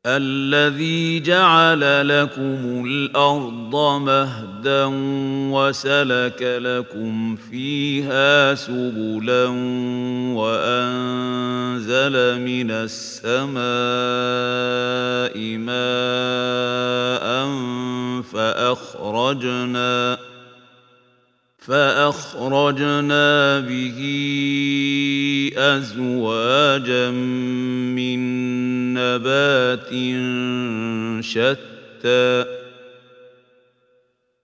الذي جعل لكم الأرض مهدا وسلك لكم فيها سبلا وأنزل من السماء ماء فأخرجنا به أزواجا من نبات شتى